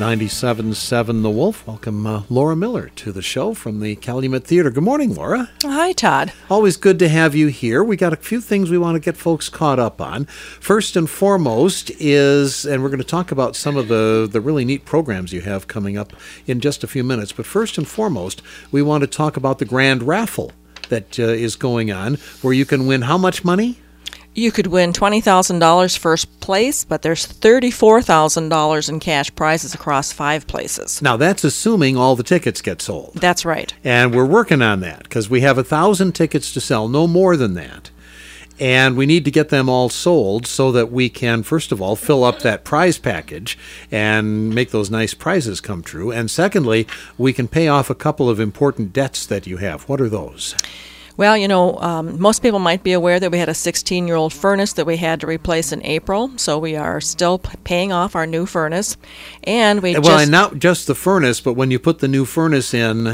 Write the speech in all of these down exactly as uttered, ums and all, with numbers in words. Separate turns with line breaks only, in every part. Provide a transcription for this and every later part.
ninety-seven point seven The Wolf. Welcome uh, Laura Miller to the show from the Calumet Theater. Good morning, Laura.
Hi, Todd.
Always good to have you here. We got a few things we want to get folks caught up on. First and foremost is, and we're going to talk about some of the, the really neat programs you have coming up in just a few minutes, but first and foremost, we want to talk about the grand raffle that uh, is going on, where you can win how much money?
You could win twenty thousand dollars first place, but there's thirty-four thousand dollars in cash prizes across five places.
Now, that's assuming all the tickets get sold.
That's right.
And we're working on that because we have a thousand tickets to sell, no more than that. And we need to get them all sold so that we can, first of all, fill up that prize package and make those nice prizes come true. And secondly, we can pay off a couple of important debts that you have. What are those?
Well, you know, um, most people might be aware that we had a sixteen-year-old furnace that we had to replace in April, so we are still p- paying off our new furnace. And we
well,
just...
and not just the furnace, but when you put the new furnace in,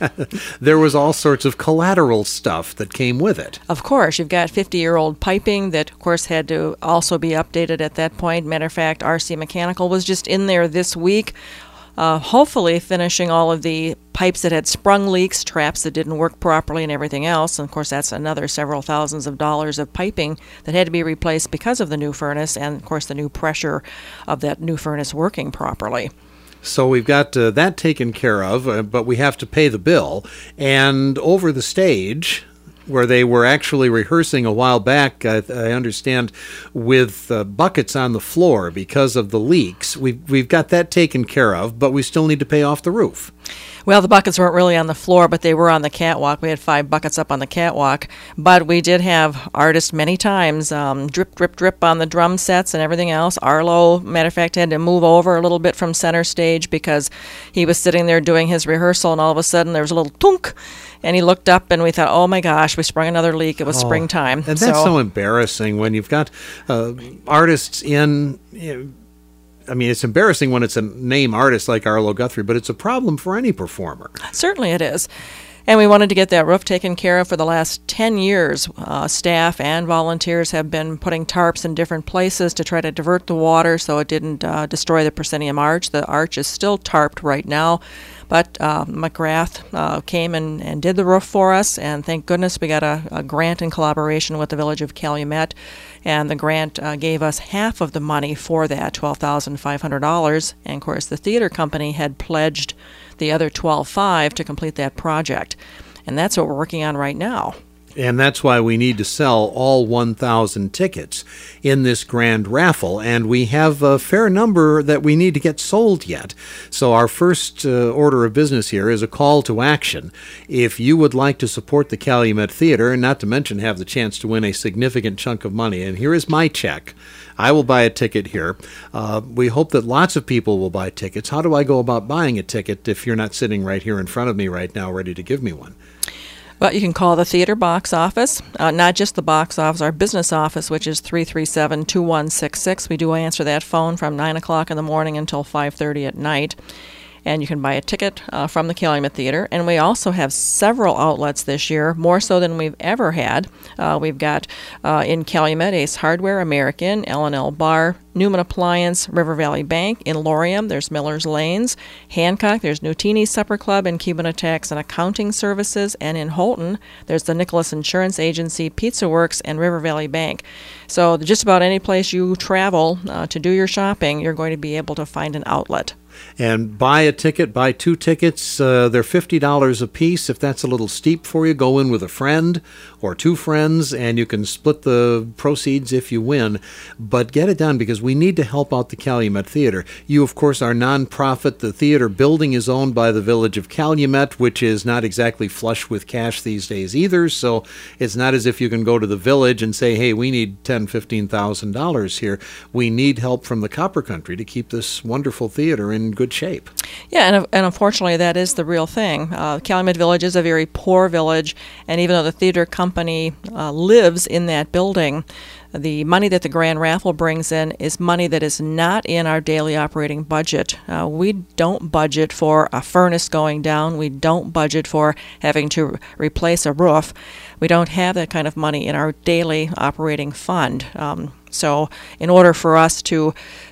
there was all sorts of collateral stuff that came with it.
Of course, you've got fifty-year-old piping that, of course, had to also be updated at that point. Matter of fact, R C Mechanical was just in there this week, Uh, hopefully finishing all of the pipes that had sprung leaks, traps that didn't work properly, and everything else. And of course, that's another several thousands of dollars of piping that had to be replaced because of the new furnace and, of course, the new pressure of that new furnace working properly.
So we've got uh, that taken care of, uh, but we have to pay the bill. And over the stage, where they were actually rehearsing a while back, I, I understand, with uh, buckets on the floor because of the leaks. We've, we've got that taken care of, but we still need to pay off the roof.
Well, the buckets weren't really on the floor, but they were on the catwalk. We had five buckets up on the catwalk, but we did have artists many times um, drip, drip, drip on the drum sets and everything else. Arlo, matter of fact, had to move over a little bit from center stage because he was sitting there doing his rehearsal, and all of a sudden there was a little tunk, and he looked up, and we thought, oh, my gosh, we sprung another leak. It was
oh,
springtime.
And that's so, so embarrassing when you've got uh, artists in... You know, I mean, it's embarrassing when it's a name artist like Arlo Guthrie, but it's a problem for any performer.
Certainly it is. And we wanted to get that roof taken care of for the last ten years. Uh, staff and volunteers have been putting tarps in different places to try to divert the water so it didn't uh, destroy the proscenium arch. The arch is still tarped right now, but uh, McGrath uh, came and, and did the roof for us, and thank goodness we got a, a grant in collaboration with the Village of Calumet, and the grant uh, gave us half of the money for that, twelve thousand five hundred dollars, and of course the theater company had pledged the other twelve thousand five hundred dollars to complete that project. And that's what we're working on right now.
And that's why we need to sell all one thousand tickets in this grand raffle. And we have a fair number that we need to get sold yet. So our first uh, order of business here is a call to action. If you would like to support the Calumet Theater, and not to mention have the chance to win a significant chunk of money, and here is my check. I will buy a ticket here. Uh, we hope that lots of people will buy tickets. How do I go about buying a ticket if you're not sitting right here in front of me right now ready to give me one?
Well, you can call the theater box office, uh, not just the box office, our business office, which is three three seven, two one six six. We do answer that phone from nine o'clock in the morning until five thirty at night. And you can buy a ticket uh, from the Calumet Theater. And we also have several outlets this year, more so than we've ever had. Uh, we've got uh, in Calumet, Ace Hardware, American, L and L Bar, Newman Appliance, River Valley Bank. In Lorium, there's Miller's Lanes. Hancock, there's Nutini Supper Club and Cuban Tax and Accounting Services. And in Holton, there's the Nicholas Insurance Agency, Pizza Works, and River Valley Bank. So just about any place you travel uh, to do your shopping, you're going to be able to find an outlet.
And buy a ticket, buy two tickets. Uh, they're fifty dollars a piece. If that's a little steep for you, go in with a friend or two friends, and you can split the proceeds if you win. But get it done because we need to help out the Calumet Theater. You, of course, are nonprofit. The theater building is owned by the Village of Calumet, which is not exactly flush with cash these days either. So it's not as if you can go to the village and say, hey, we need ten thousand dollars, fifteen thousand dollars here. We need help from the Copper Country to keep this wonderful theater in good shape.
Yeah, and, and unfortunately, that is the real thing. Uh, Calumet Village is a very poor village, and even though the theater company uh, lives in that building, the money that the Grand Raffle brings in is money that is not in our daily operating budget. Uh, we don't budget for a furnace going down. We don't budget for having to replace a roof. We don't have that kind of money in our daily operating fund. Um, so in order for us to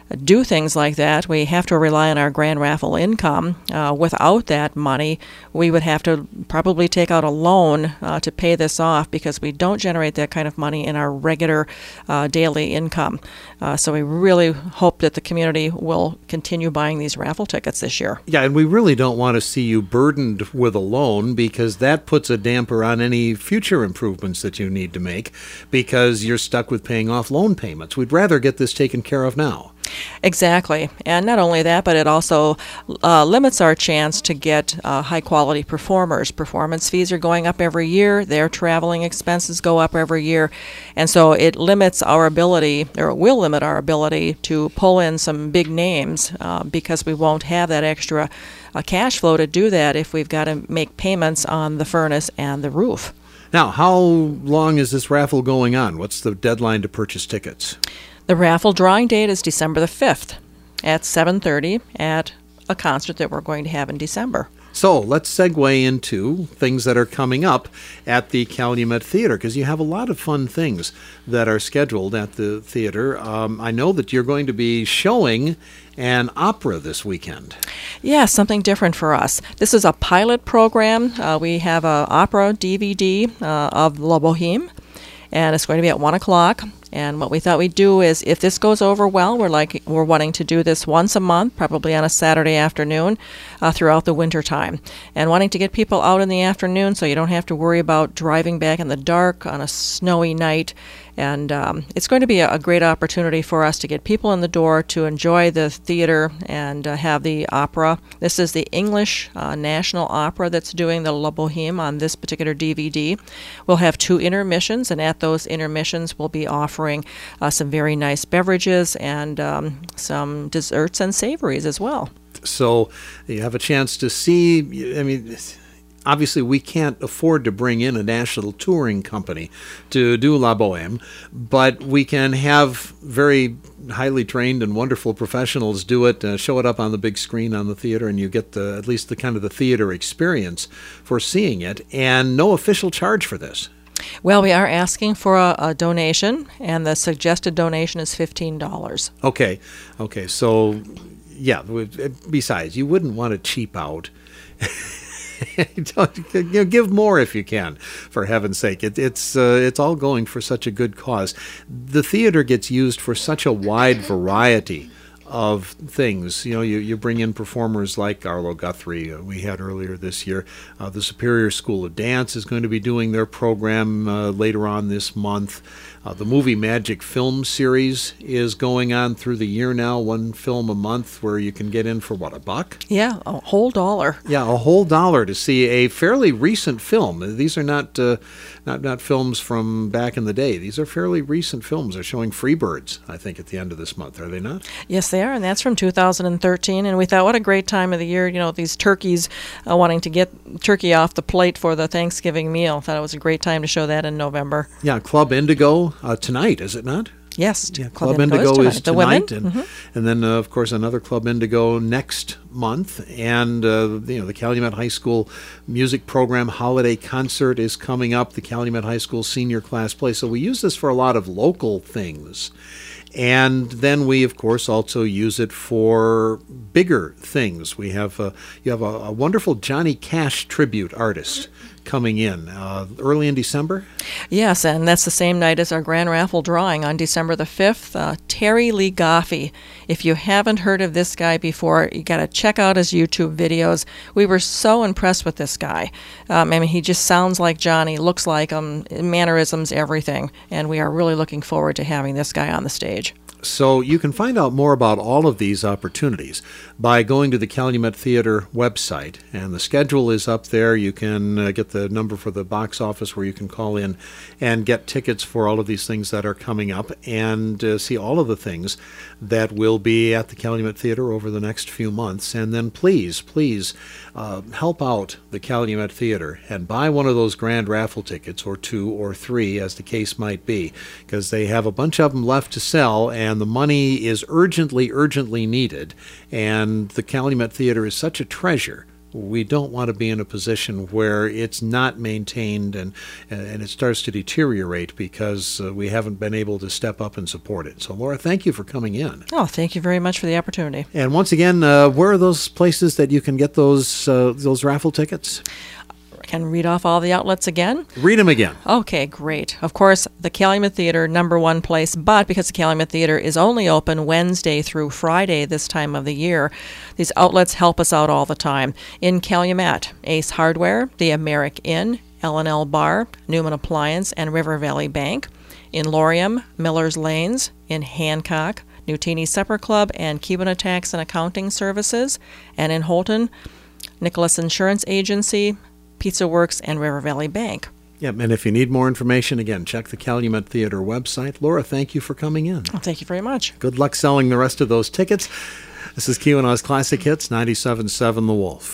do things like that, we have to rely on our grand raffle income. Uh, without that money, we would have to probably take out a loan uh, to pay this off, because we don't generate that kind of money in our regular uh, daily income. Uh, so we really hope that the community will continue buying these raffle tickets this year.
Yeah, and we really don't want to see you burdened with a loan, because that puts a damper on any future improvements that you need to make, because you're stuck with paying off loan payments. We'd rather get this taken care of now.
Exactly. And not only that, but it also uh, limits our chance to get uh, high-quality performers. Performance fees are going up every year. Their traveling expenses go up every year. And so it limits our ability, or it will limit our ability, to pull in some big names uh, because we won't have that extra uh, cash flow to do that if we've got to make payments on the furnace and the roof.
Now, how long is this raffle going on? What's the deadline to purchase tickets?
The raffle drawing date is December the fifth at seven thirty at a concert that we're going to have in December.
So let's segue into things that are coming up at the Calumet Theater, because you have a lot of fun things that are scheduled at the theater. Um, I know that you're going to be showing an opera this weekend.
Yeah, something different for us. This is a pilot program. Uh, we have an opera D V D uh, of La Boheme, and it's going to be at one o'clock. And what we thought we'd do is, if this goes over well, we're like we're wanting to do this once a month, probably on a Saturday afternoon uh, throughout the winter time, and wanting to get people out in the afternoon so you don't have to worry about driving back in the dark on a snowy night. And um, it's going to be a, a great opportunity for us to get people in the door to enjoy the theater and uh, have the opera. This is the English uh, National Opera that's doing the La Boheme on this particular D V D. We'll have two intermissions, and at those intermissions we'll be offering uh, some very nice beverages and um, some desserts and savories as well.
So you have a chance to see, I mean, obviously, we can't afford to bring in a national touring company to do La Boheme, but we can have very highly trained and wonderful professionals do it, uh, show it up on the big screen on the theater, and you get the at least the kind of the theater experience for seeing it, and no official charge for this.
Well, we are asking for a, a donation, and the suggested donation is fifteen dollars.
Okay, okay, so, yeah, besides, you wouldn't want to cheap out. You know, give more if you can, for heaven's sake. It, it's uh, it's all going for such a good cause. The theater gets used for such a wide variety of things. You know, you, you bring in performers like Arlo Guthrie, uh, we had earlier this year. Uh, the Superior School of Dance is going to be doing their program uh, later on this month. Uh, the Movie Magic film series is going on through the year now, one film a month, where you can get in for, what, a buck?
Yeah, a whole dollar.
Yeah, a whole dollar to see a fairly recent film. These are not uh, not not films from back in the day. These are fairly recent films. They're showing Freebirds, I think, at the end of this month, are they not?
Yes, they are, and that's from two thousand thirteen. And we thought, what a great time of the year, you know, these turkeys uh, wanting to get turkey off the plate for the Thanksgiving meal. Thought it was a great time to show that in November.
Yeah, Club Indigo uh, tonight, is it not?
Yes,
yeah,
Club,
Club
Indigo,
Indigo
is
is
tonight.
tonight,
The women?
and
Mm-hmm.
and then uh, of course another Club Indigo next month, and uh, you know the Calumet High School music program holiday concert is coming up. The Calumet High School senior class play. So we use this for a lot of local things. And then we, of course, also use it for bigger things. We have a, you have a, a wonderful Johnny Cash tribute artist coming in uh, early in December.
Yes, and that's the same night as our grand raffle drawing on December the fifth. Uh, Terry Lee Goffey. If you haven't heard of this guy before, you got to check out his YouTube videos. We were so impressed with this guy. Um, I mean, he just sounds like Johnny, looks like him, mannerisms, everything. And we are really looking forward to having this guy on the stage.
So you can find out more about all of these opportunities by going to the Calumet Theater website, and the schedule is up there. You can uh, get the number for the box office where you can call in and get tickets for all of these things that are coming up, and uh, see all of the things that will be at the Calumet Theater over the next few months. And then please, please uh, help out the Calumet Theater and buy one of those grand raffle tickets, or two or three as the case might be, because they have a bunch of them left to sell, and and the money is urgently, urgently needed. And the Calumet Theater is such a treasure We don't want to be in a position where it's not maintained and and it starts to deteriorate because uh, we haven't been able to step up and support it. So, Laura, thank you for coming in.
Oh, thank you very much for the opportunity.
And once again, uh, where are those places that you can get those uh, those raffle tickets?
Can read off all the outlets again?
Read them again.
Okay, great. Of course, the Calumet Theater, number one place, but because the Calumet Theater is only open Wednesday through Friday this time of the year, these outlets help us out all the time. In Calumet, Ace Hardware, the Americ Inn, L and L Bar, Newman Appliance, and River Valley Bank. In Lorium, Miller's Lanes. In Hancock, Nutini Supper Club and Cuban Tax and Accounting Services. And in Holton, Nicholas Insurance Agency, Pizza Works, and River Valley Bank.
Yep, and if you need more information, again, check the Calumet Theater website. Laura, thank you for coming in.
Well, thank you very much.
Good luck selling the rest of those tickets. This is Keweenaw's Classic Hits, ninety-seven point seven The Wolf.